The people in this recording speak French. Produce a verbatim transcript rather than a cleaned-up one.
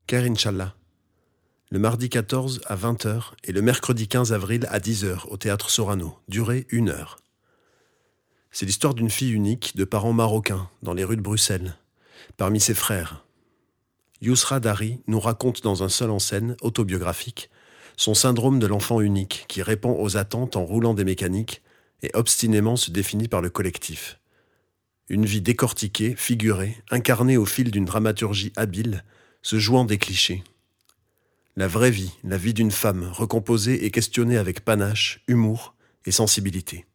Khair Inch'Allah, le mardi quatorze à vingt heures et le mercredi quinze avril à dix heures au théâtre Sorano, durée une heure. C'est l'histoire d'une fille unique de parents marocains dans les rues de Bruxelles. Parmi ses frères, Yousra Dari nous raconte dans un seul en scène, autobiographique, son syndrome de l'enfant unique qui répond aux attentes en roulant des mécaniques et obstinément se définit par le collectif. Une vie décortiquée, figurée, incarnée au fil d'une dramaturgie habile, se jouant des clichés. La vraie vie, la vie d'une femme, recomposée et questionnée avec panache, humour et sensibilité.